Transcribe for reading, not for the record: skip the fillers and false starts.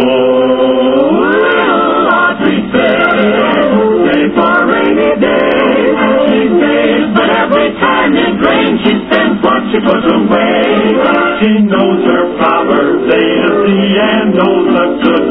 little Audrey save for a rainy day. She saves, but every time it rains, she spends what she puts away. She knows her Proverbs A to Z and knows the good